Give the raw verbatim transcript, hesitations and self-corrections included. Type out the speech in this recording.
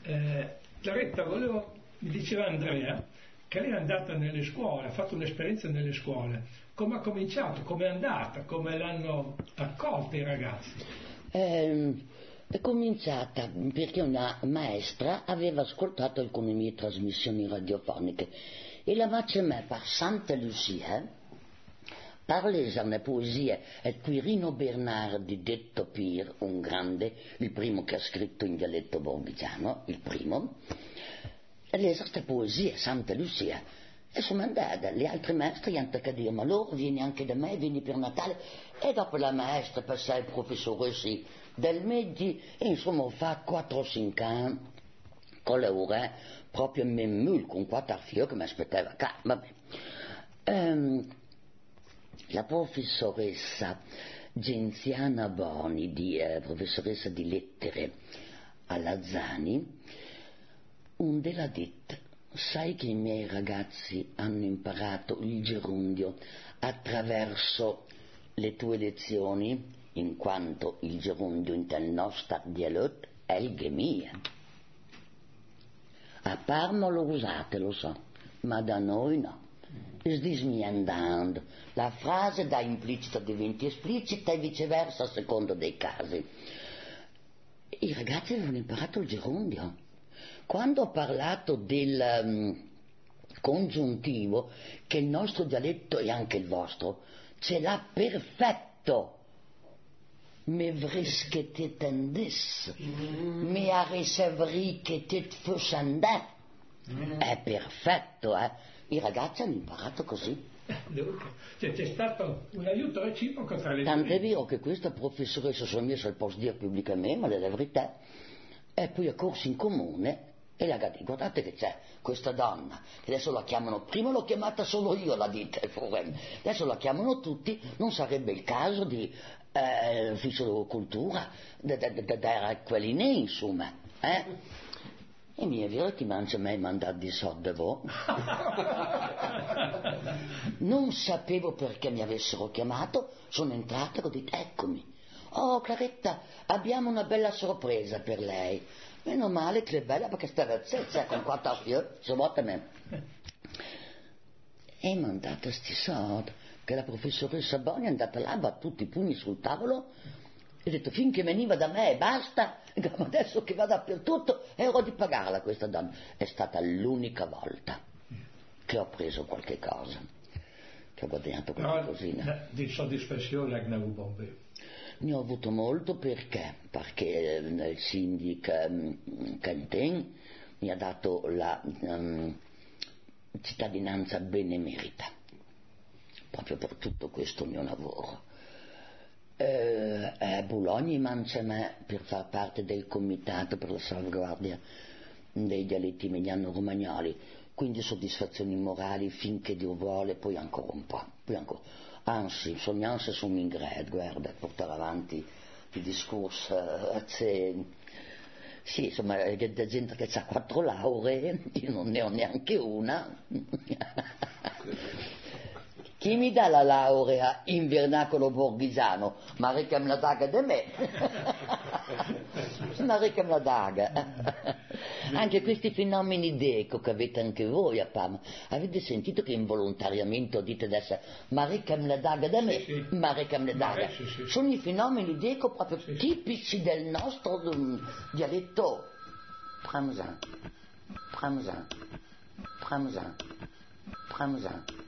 Eh, Claretta, volevo, mi diceva Andrea che lei è andata nelle scuole, ha fatto un'esperienza nelle scuole. Come ha cominciato? Come è andata? Come l'hanno accolta i ragazzi? Eh, è cominciata perché una maestra aveva ascoltato alcune mie trasmissioni radiofoniche e la faceva per Santa Lucia parlare una poesia al Quirino Bernardi, detto Pier, un grande, il primo che ha scritto in dialetto borghigiano, il primo, e lese questa poesia, Santa Lucia, e sono andata, le altre maestre hanno toccato a dire, ma allora vieni anche da me, vieni per Natale, e dopo la maestra passai il professoressa del medi, e insomma ho fatto quattro o cinque anni, con l'ora, proprio in memule, con quattro fiori che mi aspettava, vabbè. Um, La professoressa Genziana Boni, di, eh, professoressa di lettere a Lazzani, un della detta, sai che i miei ragazzi hanno imparato il gerundio attraverso le tue lezioni, in quanto il gerundio in tal nostro dialetto è il gemia. A Parma lo usate, lo so, ma da noi no. Es dice mi andando, la frase da implicita diventa esplicita e viceversa a secondo dei casi. I ragazzi avevano imparato il gerundio. Quando ho parlato del um, congiuntivo, che il nostro dialetto e anche il vostro ce l'ha perfetto, me vris che te tendis, me a ricevri che te fusandè, è perfetto, eh? I ragazzi hanno imparato così. Cioè, c'è stato un aiuto reciproco tra le due. Tant'è vero che questa professoressa sono messa al posto dire pubblicamente, ma è la verità, e poi ha corso in comune e la ragazzi, guardate che c'è questa donna, che adesso la chiamano, prima l'ho chiamata solo io la ditta, adesso la chiamano tutti, non sarebbe il caso di eh, ufficio cultura, da dare quelli ne, insomma, eh? E mi è vero che non ci ha mai mandato di soldi voi. Non sapevo perché mi avessero chiamato, sono entrata e ho detto eccomi. Oh Claretta, abbiamo una bella sorpresa per lei. Meno male che è bella perché stava zezza con quattro fiori, se vuole me. E mi ha mandato sti soldi, che la professoressa Boni è andata là, ha battuto i pugni sul tavolo e ha detto finché veniva da me e basta, adesso che va dappertutto ero di pagarla questa donna. È stata l'unica volta che ho preso qualche cosa, che ho guadagnato qualche cosina. Di soddisfazione ne ho avuto. Ne ho avuto molto perché perché il sindaco um, Canten mi ha dato la um, cittadinanza benemerita proprio per tutto questo mio lavoro. Eh, a Bologna mangia me per far parte del comitato per la salvaguardia dei dialetti emiliano-romagnoli, quindi soddisfazioni morali finché Dio vuole, poi ancora un po', poi ancora. Anzi, sognanze sono in grado, guarda, portare avanti il discorso, eh, sì, insomma, c'è gente che ha quattro lauree, io non ne ho neanche una. Chi mi dà la laurea in vernacolo borghisano? Ma che me la daga da me. Ma che me la daga. Anche questi fenomeni d'eco che avete anche voi a Parma, avete sentito che involontariamente dite adesso ma che me la daga da me? Sì, sì. Ma che me la daga. Sì, sì. Sono i fenomeni d'eco proprio sì, tipici del nostro um, dialetto. Pramzan, Pramzan, Pramzan, Pramzan.